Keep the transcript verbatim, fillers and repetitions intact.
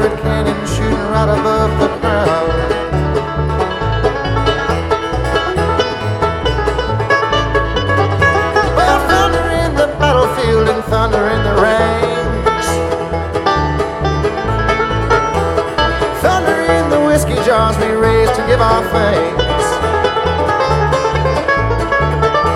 hundred cannon shooting right above the ground. Well, thunder in the battlefield and thunder in the ranks, thunder in the whiskey jars we raised to give our thanks.